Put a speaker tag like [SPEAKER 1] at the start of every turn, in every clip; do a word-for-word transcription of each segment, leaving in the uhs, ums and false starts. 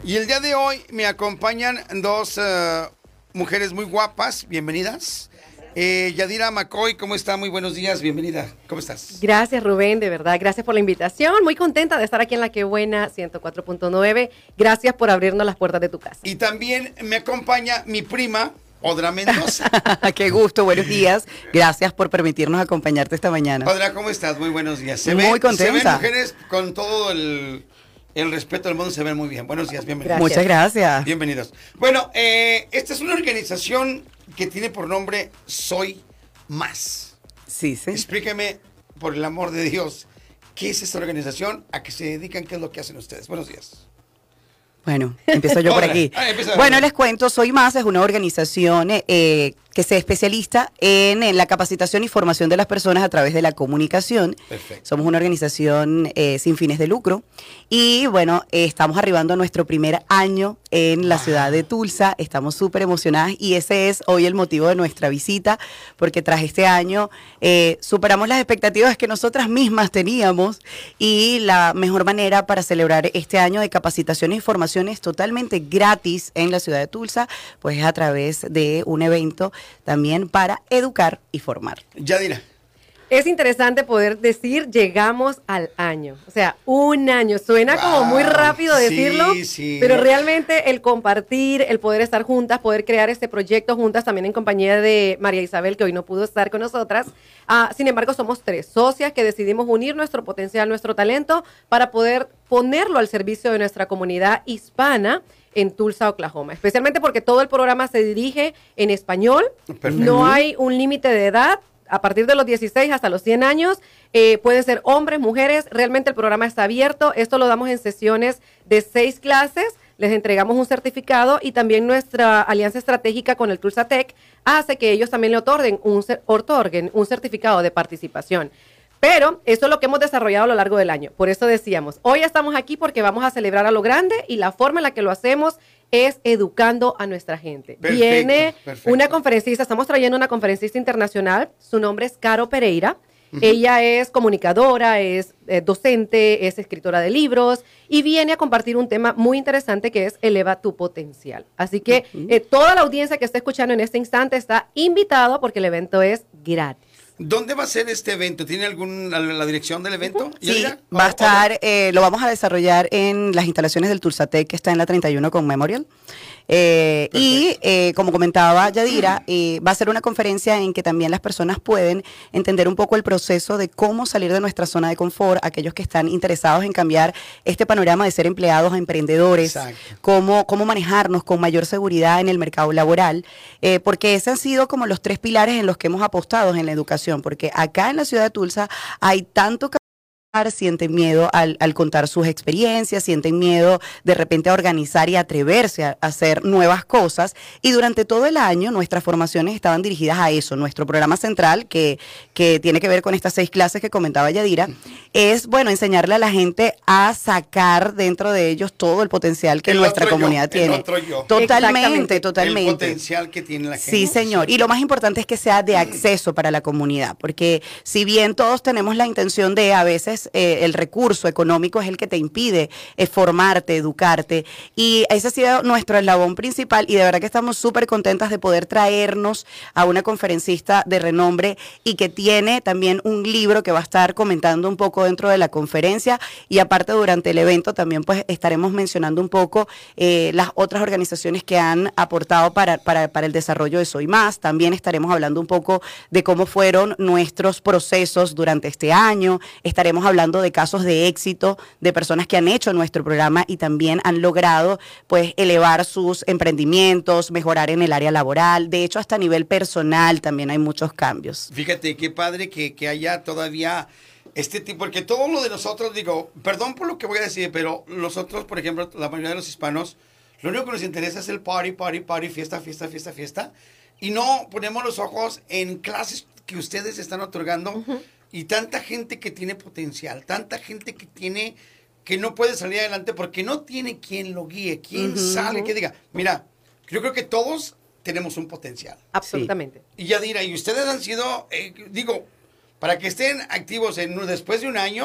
[SPEAKER 1] Y el día de hoy me acompañan dos uh, mujeres muy guapas. Bienvenidas. Eh, Yadira McCoy, ¿cómo está? Muy buenos días, bienvenida. ¿Cómo estás?
[SPEAKER 2] Gracias, Rubén, de verdad. Gracias por la invitación. Muy contenta de estar aquí en La Que Buena ciento cuatro punto nueve. Gracias por abrirnos las puertas de tu casa.
[SPEAKER 1] Y también me acompaña mi prima, Odra Mendoza.
[SPEAKER 3] Qué gusto, buenos días. Gracias por permitirnos acompañarte esta mañana.
[SPEAKER 1] Odra, ¿cómo estás? Muy buenos días. Se
[SPEAKER 3] muy
[SPEAKER 1] ve,
[SPEAKER 3] contenta.
[SPEAKER 1] Se ven mujeres con todo el, el respeto del mundo, se ven muy bien. Buenos días, bienvenidos.
[SPEAKER 3] Gracias. Muchas gracias.
[SPEAKER 1] Bienvenidos. Bueno, eh, esta es una organización que tiene por nombre Soy Más.
[SPEAKER 3] Sí, sí.
[SPEAKER 1] Explíqueme, por el amor de Dios, ¿qué es esta organización? ¿A qué se dedican? ¿Qué es lo que hacen ustedes? Buenos días.
[SPEAKER 3] Bueno, empiezo yo por aquí.
[SPEAKER 1] Ah,
[SPEAKER 3] bueno, les cuento, Soy Más es una organización eh, que se especializa en, en la capacitación y formación de las personas a través de la comunicación.
[SPEAKER 1] Perfecto.
[SPEAKER 3] Somos una organización eh, sin fines de lucro y bueno, eh, estamos arribando a nuestro primer año en la
[SPEAKER 1] wow.
[SPEAKER 3] ciudad de Tulsa. Estamos súper emocionadas y ese es hoy el motivo de nuestra visita, porque tras este año eh, superamos las expectativas que nosotras mismas teníamos y la mejor manera para celebrar este año de capacitación y formación es totalmente gratis en la ciudad de Tulsa, pues es a través de un evento también para educar y formar.
[SPEAKER 1] Yadira.
[SPEAKER 2] Es interesante poder decir llegamos al año, o sea, un año. Suena wow, como muy rápido decirlo,
[SPEAKER 1] sí, sí.
[SPEAKER 2] pero realmente el compartir, el poder estar juntas, poder crear este proyecto juntas, también en compañía de María Isabel, que hoy no pudo estar con nosotras. Uh, sin embargo, somos tres socias que decidimos unir nuestro potencial, nuestro talento, para poder ponerlo al servicio de nuestra comunidad hispana en Tulsa, Oklahoma, especialmente porque todo el programa se dirige en español. Perfecto. No hay un límite de edad. A partir de los dieciséis hasta los cien años, eh, pueden ser hombres, mujeres, realmente el programa está abierto. Esto lo damos en sesiones de seis clases, les entregamos un certificado y también nuestra alianza estratégica con el Tulsa Tech hace que ellos también le otorguen un, otorguen un certificado de participación. Pero eso es lo que hemos desarrollado a lo largo del año. Por eso decíamos, hoy estamos aquí porque vamos a celebrar a lo grande y la forma en la que lo hacemos es educando a nuestra gente.
[SPEAKER 1] Perfecto,
[SPEAKER 2] Viene
[SPEAKER 1] perfecto.
[SPEAKER 2] una conferencista, estamos trayendo una conferencista internacional, su nombre es Caro Pereira. Uh-huh. Ella es comunicadora, es eh, docente, es escritora de libros y viene a compartir un tema muy interesante que es Eleva tu potencial. Así que uh-huh. eh, toda la audiencia que está escuchando en este instante está invitado porque el evento es gratis.
[SPEAKER 1] ¿Dónde va a ser este evento? ¿Tiene alguna la dirección del evento?
[SPEAKER 3] Sí, va a estar, eh, lo vamos a desarrollar en las instalaciones del Tulsa Tech, que está en la treinta y uno con Memorial. Eh, y eh, como comentaba Yadira, eh, va a ser una conferencia en que también las personas pueden entender un poco el proceso de cómo salir de nuestra zona de confort, aquellos que están interesados en cambiar este panorama de ser empleados a emprendedores, cómo, cómo manejarnos con mayor seguridad en el mercado laboral, eh, porque esos han sido como los tres pilares en los que hemos apostado en la educación, porque acá en la ciudad de Tulsa hay tanto sienten miedo al, al contar sus experiencias, sienten miedo de repente a organizar y atreverse a, a hacer nuevas cosas, y durante todo el año nuestras formaciones estaban dirigidas a eso. Nuestro programa central, que, que tiene que ver con estas seis clases que comentaba Yadira, es, bueno, enseñarle a la gente a sacar dentro de ellos todo el potencial que el nuestra comunidad
[SPEAKER 1] yo,
[SPEAKER 3] tiene.
[SPEAKER 1] El otro yo.
[SPEAKER 3] Totalmente, totalmente.
[SPEAKER 1] El potencial que tiene la gente.
[SPEAKER 3] Sí, señor. Y lo más importante es que sea de acceso para la comunidad, porque si bien todos tenemos la intención de, a veces, Eh, el recurso económico es el que te impide eh, formarte, educarte, y ese ha sido nuestro eslabón principal, y de verdad que estamos súper contentas de poder traernos a una conferencista de renombre y que tiene también un libro que va a estar comentando un poco dentro de la conferencia, y aparte durante el evento también pues estaremos mencionando un poco eh, las otras organizaciones que han aportado para, para, para el desarrollo de Soy Más. También estaremos hablando un poco de cómo fueron nuestros procesos durante este año, estaremos hablando de casos de éxito de personas que han hecho nuestro programa y también han logrado pues elevar sus emprendimientos, mejorar en el área laboral. De hecho, hasta a nivel personal también hay muchos cambios.
[SPEAKER 1] Fíjate qué padre que, que haya todavía este tipo, porque todo lo de nosotros, digo, perdón por lo que voy a decir, pero nosotros, por ejemplo, la mayoría de los hispanos, lo único que nos interesa es el party, party, party, fiesta, fiesta, fiesta, fiesta, y no ponemos los ojos en clases que ustedes están otorgando. Uh-huh. Y tanta gente que tiene potencial, tanta gente que tiene, que no puede salir adelante porque no tiene quien lo guíe, quien uh-huh. sale, que diga, mira, yo creo que todos tenemos un potencial.
[SPEAKER 2] Absolutamente.
[SPEAKER 1] Sí. Y Yadira, y ustedes han sido, eh, digo, para que estén activos en, después de un año,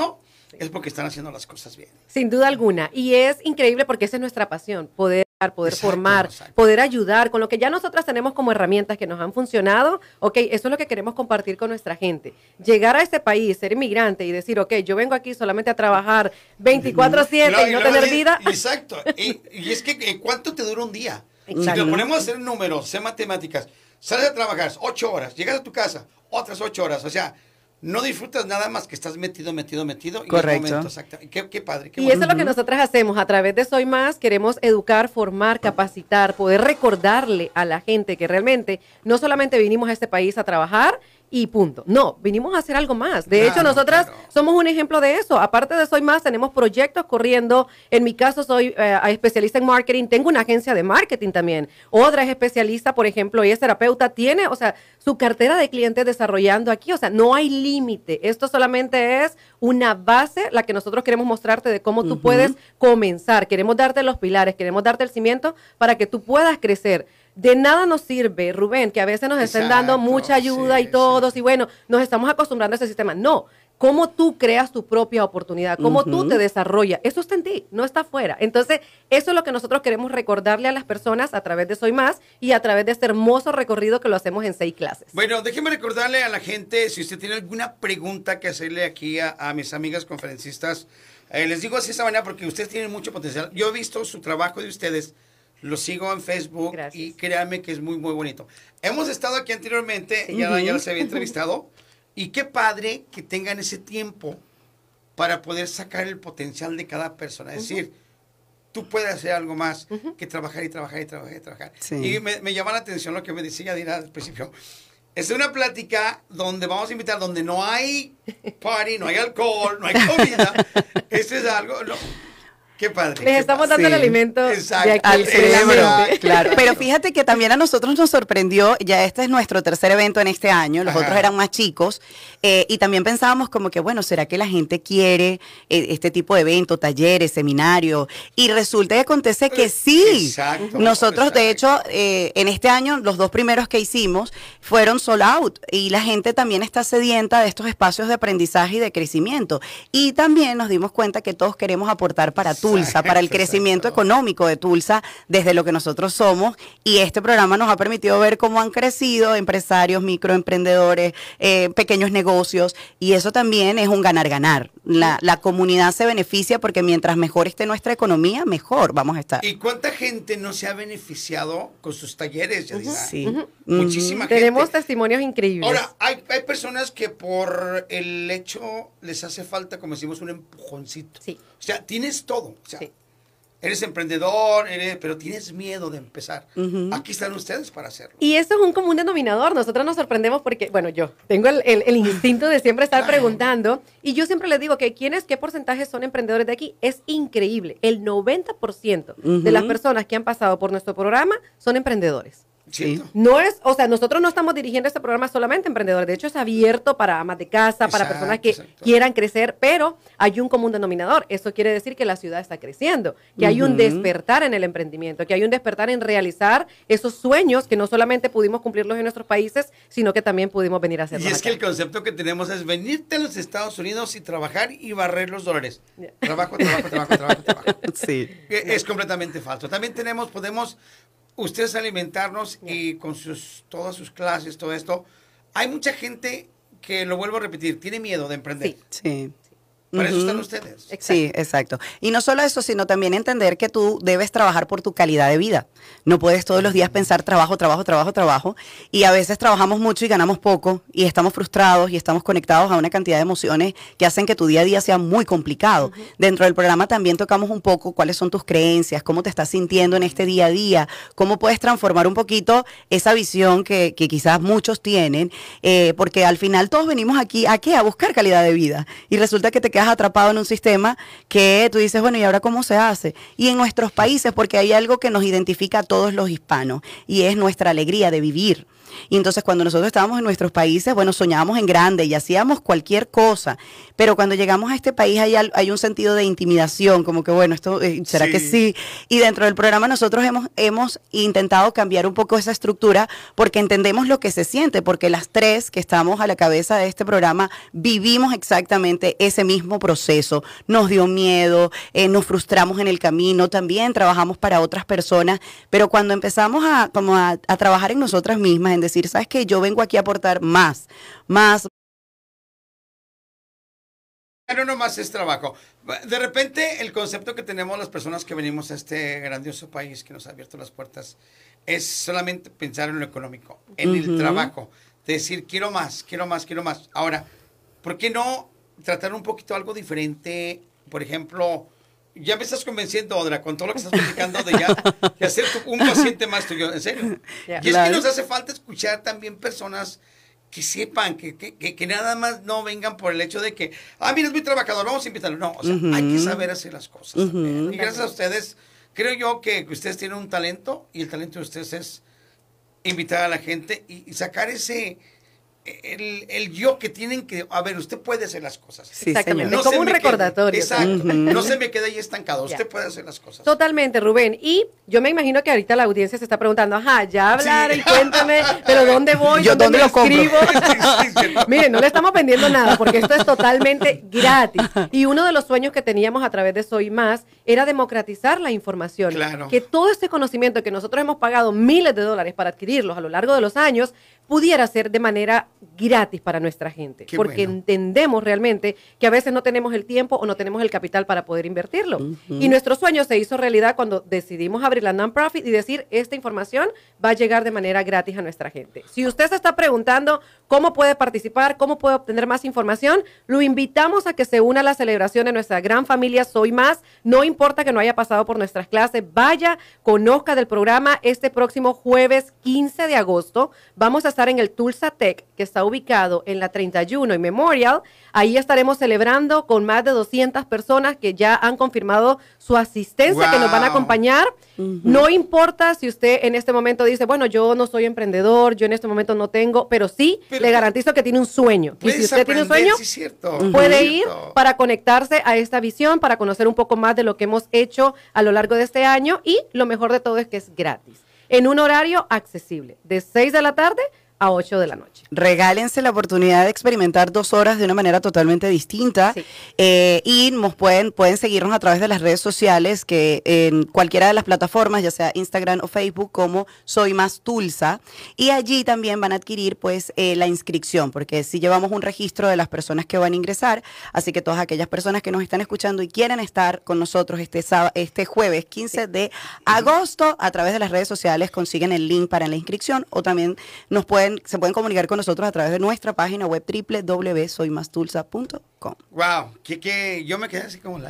[SPEAKER 1] es porque están haciendo las cosas bien.
[SPEAKER 2] Sin duda alguna. Y es increíble porque esa es nuestra pasión, poder poder
[SPEAKER 1] Exacto,
[SPEAKER 2] formar,
[SPEAKER 1] exacto.
[SPEAKER 2] poder ayudar con lo que ya nosotras tenemos como herramientas que nos han funcionado. Ok, eso es lo que queremos compartir con nuestra gente. Llegar a este país, ser inmigrante y decir, ok, yo vengo aquí solamente a trabajar veinticuatro siete y no
[SPEAKER 1] luego
[SPEAKER 2] tener
[SPEAKER 1] di-
[SPEAKER 2] vida.
[SPEAKER 1] Exacto. Y, y es que, eh, ¿cuánto te dura un día?
[SPEAKER 2] Exacto.
[SPEAKER 1] Si lo ponemos a hacer números, hacer matemáticas, sales a trabajar ocho horas, llegas a tu casa, otras ocho horas, o sea, no disfrutas nada más que estás metido, metido, metido. Y
[SPEAKER 3] Correcto.
[SPEAKER 1] el momento, exacto. Qué, qué padre. Qué
[SPEAKER 2] Y
[SPEAKER 1] bueno.
[SPEAKER 2] eso es lo que nosotras hacemos a través de Soy Más. Queremos educar, formar, capacitar, poder recordarle a la gente que realmente no solamente vinimos a este país a trabajar y punto. No, vinimos a hacer algo más. De
[SPEAKER 1] Claro,
[SPEAKER 2] hecho, nosotras
[SPEAKER 1] claro.
[SPEAKER 2] somos un ejemplo de eso. Aparte de Soy Más, tenemos proyectos corriendo. En mi caso, soy eh, especialista en marketing. Tengo una agencia de marketing también. Otra es especialista, por ejemplo, ella es terapeuta. Tiene, o sea, su cartera de clientes desarrollando aquí. O sea, no hay límite. Esto solamente es una base, la que nosotros queremos mostrarte de cómo tú
[SPEAKER 3] Ujú.
[SPEAKER 2] puedes comenzar. Queremos darte los pilares, queremos darte el cimiento para que tú puedas crecer. De nada nos sirve, Rubén, que a veces nos estén dando
[SPEAKER 1] Exacto,
[SPEAKER 2] mucha ayuda
[SPEAKER 1] sí,
[SPEAKER 2] y todos,
[SPEAKER 1] sí.
[SPEAKER 2] y bueno, nos estamos acostumbrando a ese sistema. No, cómo tú creas tu propia oportunidad, cómo
[SPEAKER 3] Ujú.
[SPEAKER 2] tú te desarrollas, eso está en ti, no está afuera. Entonces, eso es lo que nosotros queremos recordarle a las personas a través de Soy Más y a través de este hermoso recorrido que lo hacemos en seis clases.
[SPEAKER 1] Bueno, déjeme recordarle a la gente, si usted tiene alguna pregunta que hacerle aquí a, a mis amigas conferencistas, eh, les digo así de esta manera porque ustedes tienen mucho potencial. Yo he visto su trabajo de ustedes, lo sigo en Facebook.
[SPEAKER 2] Gracias.
[SPEAKER 1] Y créanme que es muy, muy bonito. Hemos estado aquí anteriormente,
[SPEAKER 2] Sí.
[SPEAKER 1] ya,
[SPEAKER 3] Ujú.
[SPEAKER 1] ya los había entrevistado, y qué padre que tengan ese tiempo para poder sacar el potencial de cada persona. Es decir, tú puedes hacer algo más que trabajar y trabajar y trabajar y trabajar.
[SPEAKER 3] Sí.
[SPEAKER 1] Y me, me llama la atención lo que me decía Yadira al principio. Es una plática donde vamos a invitar, donde no hay party, no hay alcohol, no hay comida. Esto es algo... no. Qué padre.
[SPEAKER 2] Les
[SPEAKER 1] qué
[SPEAKER 2] estamos
[SPEAKER 1] padre.
[SPEAKER 2] dando el
[SPEAKER 3] Sí.
[SPEAKER 2] alimento
[SPEAKER 1] Exacto.
[SPEAKER 2] de aquí,
[SPEAKER 3] Al
[SPEAKER 2] de la
[SPEAKER 3] cerebro,
[SPEAKER 2] mente.
[SPEAKER 3] claro. Pero fíjate que también a nosotros nos sorprendió, ya este es nuestro tercer evento en este año, los
[SPEAKER 1] Ajá.
[SPEAKER 3] otros eran más chicos, eh, y también pensábamos como que, bueno, ¿será que la gente quiere eh, este tipo de evento, talleres, seminarios? Y resulta y acontece que sí.
[SPEAKER 1] Exacto,
[SPEAKER 3] Nosotros, de
[SPEAKER 1] exacto.
[SPEAKER 3] hecho, eh, en este año, los dos primeros que hicimos fueron sold out, y la gente también está sedienta de estos espacios de aprendizaje y de crecimiento. Y también nos dimos cuenta que todos queremos aportar para Tulsa, para el
[SPEAKER 1] Exacto,
[SPEAKER 3] crecimiento
[SPEAKER 1] exacto.
[SPEAKER 3] económico de Tulsa desde lo que nosotros somos, y este programa nos ha permitido ver cómo han crecido empresarios, microemprendedores, eh, pequeños negocios, y eso también es un ganar-ganar. La, la comunidad se beneficia porque mientras mejor esté nuestra economía, mejor vamos a estar.
[SPEAKER 1] ¿Y cuánta gente no se ha beneficiado con sus talleres, Yadira?
[SPEAKER 3] Sí.
[SPEAKER 1] Muchísima gente.
[SPEAKER 2] Tenemos testimonios increíbles.
[SPEAKER 1] Ahora, hay, hay personas que por el hecho les hace falta, como decimos, un empujoncito.
[SPEAKER 2] Sí.
[SPEAKER 1] O sea, tienes todo. O sea,
[SPEAKER 2] Sí.
[SPEAKER 1] eres emprendedor, eres, pero tienes miedo de empezar.
[SPEAKER 3] Ujú.
[SPEAKER 1] Aquí están ustedes para hacerlo.
[SPEAKER 2] Y eso es un común denominador. Nosotros nos sorprendemos porque, bueno, yo tengo el, el- el instinto de siempre estar
[SPEAKER 1] Claro.
[SPEAKER 2] preguntando. Y yo siempre les digo que quiénes, qué porcentajes son emprendedores de aquí. Es increíble. El noventa por ciento de
[SPEAKER 3] Ujú.
[SPEAKER 2] las personas que han pasado por nuestro programa son emprendedores.
[SPEAKER 1] ¿Cierto?
[SPEAKER 2] No es, o sea, nosotros no estamos dirigiendo este programa solamente a emprendedores. De hecho, es abierto para amas de casa, para
[SPEAKER 1] Exacto,
[SPEAKER 2] personas que
[SPEAKER 1] exacto.
[SPEAKER 2] quieran crecer, pero hay un común denominador. Eso quiere decir que la ciudad está creciendo, que hay un
[SPEAKER 3] Ujú.
[SPEAKER 2] despertar en el emprendimiento, que hay un despertar en realizar esos sueños que no solamente pudimos cumplirlos en nuestros países, sino que también pudimos venir a
[SPEAKER 1] Y
[SPEAKER 2] hacerlos
[SPEAKER 1] es que
[SPEAKER 2] acá.
[SPEAKER 1] el concepto que tenemos es venirte a los Estados Unidos y trabajar y barrer los dólares.
[SPEAKER 2] Ya.
[SPEAKER 1] Trabajo, trabajo, trabajo, trabajo, trabajo.
[SPEAKER 3] Sí.
[SPEAKER 1] Que Es completamente falso. También tenemos, podemos ustedes alimentarnos y con sus todas sus clases, todo esto. Hay mucha gente que, lo vuelvo a repetir, tiene miedo de emprender.
[SPEAKER 2] Sí.
[SPEAKER 3] Sí.
[SPEAKER 1] Para eso
[SPEAKER 3] Ujú.
[SPEAKER 1] están ustedes.
[SPEAKER 2] Exacto.
[SPEAKER 3] Sí, exacto. Y no solo eso, sino también entender que tú debes trabajar por tu calidad de vida. No puedes todos los días pensar trabajo, trabajo, trabajo, trabajo. Y a veces trabajamos mucho y ganamos poco y estamos frustrados y estamos conectados a una cantidad de emociones que hacen que tu día a día sea muy complicado. Dentro del programa también tocamos un poco cuáles son tus creencias, cómo te estás sintiendo en este día a día, cómo puedes transformar un poquito esa visión que, que quizás muchos tienen, eh, porque al final todos venimos aquí ¿a qué? A buscar calidad de vida. Y resulta que te quedas atrapado en un sistema que tú dices, bueno, ¿y ahora cómo se hace? Y en nuestros países, porque hay algo que nos identifica a todos los hispanos, y es nuestra alegría de vivir. Y entonces cuando nosotros estábamos en nuestros países, bueno, soñábamos en grande y hacíamos cualquier cosa, pero cuando llegamos a este país hay, al- hay un sentido de intimidación, como que bueno, esto eh, ¿será
[SPEAKER 1] Sí.
[SPEAKER 3] que sí? Y dentro del programa nosotros hemos, hemos intentado cambiar un poco esa estructura porque entendemos lo que se siente, porque las tres que estamos a la cabeza de este programa vivimos exactamente ese mismo mismo proceso. Nos dio miedo, eh, nos frustramos en el camino, también trabajamos para otras personas, pero cuando empezamos a, como a, a trabajar en nosotras mismas, en decir, ¿sabes qué? Yo vengo aquí a aportar más, más.
[SPEAKER 1] No nomás es trabajo. De repente, el concepto que tenemos las personas que venimos a este grandioso país que nos ha abierto las puertas es solamente pensar en lo económico, en uh-huh. el trabajo. Decir, quiero más, quiero más, quiero más. Ahora, ¿por qué no tratar un poquito algo diferente? Por ejemplo, ya me estás convenciendo, Audra, con todo lo que estás platicando de ya de hacer tu, un paciente más tuyo, en serio. Yeah. Y es claro. que nos hace falta escuchar también personas que sepan, que, que, que, que nada más no vengan por el hecho de que, ah, mira, es muy trabajador, vamos a invitarlo. No, o sea, uh-huh. hay que saber hacer las cosas uh-huh. también. Y gracias a ustedes, creo yo que ustedes tienen un talento y el talento de ustedes es invitar a la gente y, y sacar ese... El, el yo que tienen que, a ver, usted puede hacer las cosas.
[SPEAKER 2] Sí, exactamente, no como un recordatorio.
[SPEAKER 1] Quede, exacto, uh-huh. no se me quede ahí estancado, usted yeah. puede hacer las cosas.
[SPEAKER 2] Totalmente, Rubén, y yo me imagino que ahorita la audiencia se está preguntando, ajá, ya hablaron, sí. cuéntame, pero ¿dónde voy?
[SPEAKER 3] Yo, ¿dónde, ¿dónde lo escribo?
[SPEAKER 2] Sí, sí, sí. Miren, no le estamos vendiendo nada, porque esto es totalmente gratis, y uno de los sueños que teníamos a través de Soy Más era democratizar la información,
[SPEAKER 1] claro.
[SPEAKER 2] que todo este conocimiento que nosotros hemos pagado miles de dólares para adquirirlos a lo largo de los años, pudiera ser de manera gratis para nuestra gente,
[SPEAKER 1] Qué
[SPEAKER 2] porque
[SPEAKER 1] bueno.
[SPEAKER 2] entendemos realmente que a veces no tenemos el tiempo o no tenemos el capital para poder invertirlo. Uh-huh. Y nuestro sueño se hizo realidad cuando decidimos abrir la non-profit y decir, esta información va a llegar de manera gratis a nuestra gente. Si usted se está preguntando cómo puede participar, cómo puede obtener más información, lo invitamos a que se una a la celebración de nuestra gran familia Soy Más. No importa que no haya pasado por nuestras clases, vaya, conozca del programa. Este próximo jueves quince de agosto vamos a estar en el Tulsa Tech, que está ubicado en la treinta y uno y Memorial. Ahí estaremos celebrando con más de doscientas personas que ya han confirmado su asistencia, wow. que nos van a acompañar. Uh-huh. No importa si usted en este momento dice, bueno, yo no soy emprendedor, yo en este momento no tengo, pero sí pero le garantizo que tiene un sueño. Y si usted tiene un sueño,
[SPEAKER 1] sí, cierto.
[SPEAKER 2] puede
[SPEAKER 1] Uh-huh.
[SPEAKER 2] ir para conectarse a esta visión, para conocer un poco más de lo que hemos hecho a lo largo de este año, y lo mejor de todo es que es gratis, en un horario accesible, de seis de la tarde a ocho de la noche.
[SPEAKER 3] Regálense la oportunidad de experimentar dos horas de una manera totalmente distinta. Sí. Eh, y nos pueden, pueden seguirnos a través de las redes sociales, que en cualquiera de las plataformas, ya sea Instagram o Facebook, como Soy Más Tulsa. Y allí también van a adquirir pues eh, la inscripción, porque sí llevamos un registro de las personas que van a ingresar. Así que todas aquellas personas que nos están escuchando y quieren estar con nosotros este, sábado, este jueves quince de agosto, a través de las redes sociales consiguen el link para la inscripción, o también nos pueden se pueden comunicar con nosotros a través de nuestra página web doble u doble u doble u punto soy más tulsa punto com.
[SPEAKER 1] Wow, que, que yo me quedé así como la...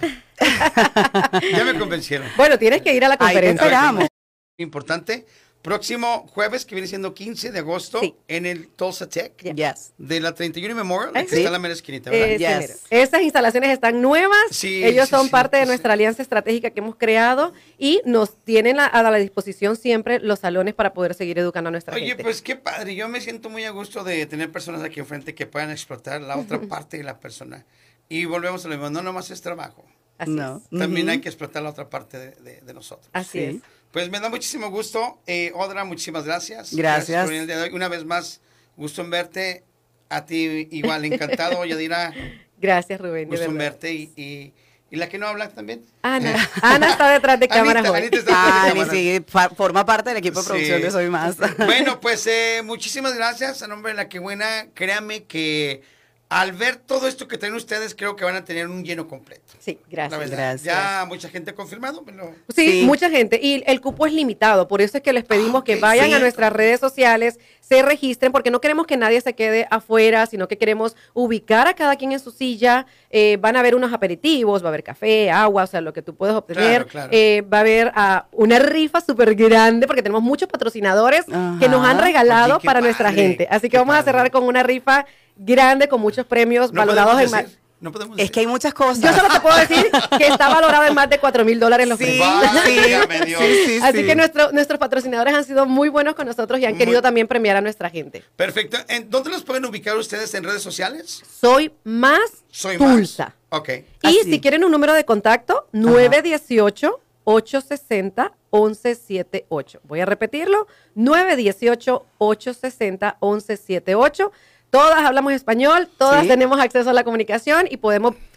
[SPEAKER 1] Ya me convencieron.
[SPEAKER 2] Bueno, tienes que ir a la conferencia.
[SPEAKER 3] Ahí
[SPEAKER 1] importante. Próximo jueves, que viene siendo quince de agosto, sí. en el Tulsa Tech,
[SPEAKER 3] yes.
[SPEAKER 1] de la treinta y uno Memorial, que
[SPEAKER 2] sí.
[SPEAKER 1] está en la mera esquinita, ¿verdad?
[SPEAKER 2] Eh,
[SPEAKER 3] yes.
[SPEAKER 2] sí, Esas instalaciones están nuevas,
[SPEAKER 1] sí,
[SPEAKER 2] ellos
[SPEAKER 1] sí,
[SPEAKER 2] son
[SPEAKER 1] sí,
[SPEAKER 2] parte
[SPEAKER 1] sí,
[SPEAKER 2] de
[SPEAKER 1] sí.
[SPEAKER 2] nuestra alianza estratégica que hemos creado, y nos tienen a, a la disposición siempre los salones para poder seguir educando a nuestra
[SPEAKER 1] Oye,
[SPEAKER 2] gente.
[SPEAKER 1] pues qué padre, yo me siento muy a gusto de tener personas aquí enfrente que puedan explotar la otra parte de la persona. Y volvemos a lo mismo, no nomás es trabajo.
[SPEAKER 2] Así
[SPEAKER 3] no.
[SPEAKER 2] es.
[SPEAKER 1] También
[SPEAKER 3] uh-huh.
[SPEAKER 1] hay que explotar la otra parte de, de, de nosotros.
[SPEAKER 2] Así
[SPEAKER 3] sí.
[SPEAKER 2] es.
[SPEAKER 1] Pues me da muchísimo gusto. Eh, Audra, muchísimas gracias.
[SPEAKER 3] Gracias.
[SPEAKER 1] Gracias por venir el día de hoy. Una vez más, gusto en verte. A ti igual, encantado, Yadira.
[SPEAKER 2] Gracias, Rubén.
[SPEAKER 1] Gusto en verte. Y, y, y la que no habla también.
[SPEAKER 2] Ana. Ana está detrás de cámaras hoy.
[SPEAKER 1] Anita está detrás de
[SPEAKER 3] Ah,
[SPEAKER 1] cámaras.
[SPEAKER 3] sí, fa- forma parte del equipo de producción
[SPEAKER 1] Sí.
[SPEAKER 3] de Soy Más.
[SPEAKER 1] Bueno, pues eh, muchísimas gracias a nombre de La Que Buena. Créanme que al ver todo esto que tienen ustedes, creo que van a tener un lleno completo.
[SPEAKER 2] Sí,
[SPEAKER 1] La
[SPEAKER 2] gracias.
[SPEAKER 1] verdad.
[SPEAKER 3] Gracias.
[SPEAKER 1] Ya mucha gente ha confirmado. Pero...
[SPEAKER 2] Sí,
[SPEAKER 3] Sí.
[SPEAKER 2] mucha gente. Y el cupo es limitado. Por eso es que les pedimos
[SPEAKER 1] Ah, ok,
[SPEAKER 2] que vayan
[SPEAKER 1] sí.
[SPEAKER 2] a nuestras redes sociales, se registren, porque no queremos que nadie se quede afuera, sino que queremos ubicar a cada quien en su silla. Eh, van a haber unos aperitivos, va a haber café, agua, o sea, lo que tú puedes obtener.
[SPEAKER 1] Claro, claro.
[SPEAKER 2] Eh, va a haber ah, una rifa súper grande, porque tenemos muchos patrocinadores
[SPEAKER 3] Ajá.
[SPEAKER 2] que nos han regalado
[SPEAKER 1] Oye, qué
[SPEAKER 2] para nuestra
[SPEAKER 1] padre,
[SPEAKER 2] gente. Así que
[SPEAKER 1] qué
[SPEAKER 2] vamos a
[SPEAKER 1] padre.
[SPEAKER 2] cerrar con una rifa grande, con muchos premios
[SPEAKER 1] No
[SPEAKER 2] valorados
[SPEAKER 1] podemos
[SPEAKER 2] en más.
[SPEAKER 1] decir, no podemos
[SPEAKER 3] Es
[SPEAKER 1] decir.
[SPEAKER 3] que hay muchas cosas.
[SPEAKER 2] Yo solo te puedo decir que está valorado en más de cuatro mil dólares los
[SPEAKER 3] Sí,
[SPEAKER 2] premios.
[SPEAKER 1] Válgame Dios.
[SPEAKER 3] sí, sí,
[SPEAKER 2] Así
[SPEAKER 3] sí.
[SPEAKER 2] que nuestro, nuestros patrocinadores han sido muy buenos con nosotros y han
[SPEAKER 1] Muy-
[SPEAKER 2] querido también premiar a nuestra gente.
[SPEAKER 1] Perfecto. ¿En dónde los pueden ubicar ustedes en redes sociales?
[SPEAKER 2] Soy más
[SPEAKER 1] Soy
[SPEAKER 2] Tulsa.
[SPEAKER 1] más. Ok.
[SPEAKER 2] Y
[SPEAKER 3] Así.
[SPEAKER 2] si quieren un número de contacto, nueve uno ocho, ocho seis cero, once setenta y ocho. Voy a repetirlo, nueve uno ocho, ocho seis cero, once setenta y ocho. Todas hablamos español, todas
[SPEAKER 3] Sí.
[SPEAKER 2] tenemos acceso a la comunicación y podemos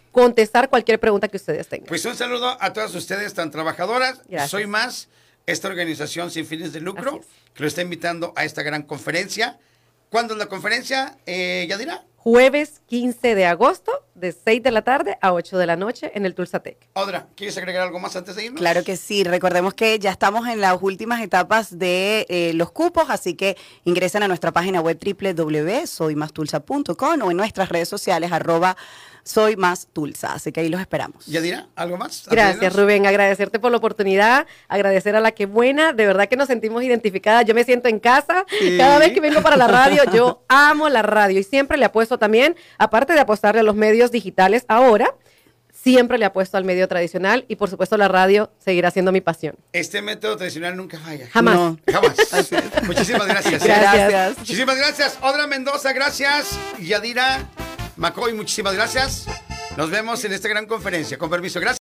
[SPEAKER 2] contestar cualquier pregunta que ustedes tengan.
[SPEAKER 1] Pues un saludo a todas ustedes tan trabajadoras.
[SPEAKER 2] Gracias.
[SPEAKER 1] Soy Más, esta organización sin fines de lucro,
[SPEAKER 2] Así es.
[SPEAKER 1] que lo está invitando a esta gran conferencia. ¿Cuándo es la conferencia, eh, Yadira?
[SPEAKER 2] Jueves quince de agosto, de seis de la tarde a ocho de la noche en el Tulsatec.
[SPEAKER 1] Audra, ¿quieres agregar algo más antes de irnos?
[SPEAKER 3] Claro que sí, recordemos que ya estamos en las últimas etapas de eh, los cupos, así que ingresen a nuestra página web doble u doble u doble u punto soy más tulsa punto com o en nuestras redes sociales arroba Soy Más Tulsa, así que ahí los esperamos.
[SPEAKER 1] Yadira, ¿algo más?
[SPEAKER 2] Gracias, Rubén. Agradecerte por la oportunidad, agradecer a la que buena, de verdad que nos sentimos identificadas. Yo me siento en casa.
[SPEAKER 1] Sí.
[SPEAKER 2] Cada vez que vengo para la radio, yo amo la radio y siempre le apuesto también, aparte de apostarle a los medios digitales ahora, siempre le apuesto al medio tradicional y por supuesto la radio seguirá siendo mi pasión.
[SPEAKER 1] Este método tradicional nunca falla.
[SPEAKER 2] Jamás.
[SPEAKER 3] No.
[SPEAKER 1] Jamás. Muchísimas gracias.
[SPEAKER 2] Gracias.
[SPEAKER 1] Muchísimas gracias. Audra Mendoza, gracias. Yadira McCoy, muchísimas gracias. Nos vemos en esta gran conferencia. Con permiso, gracias.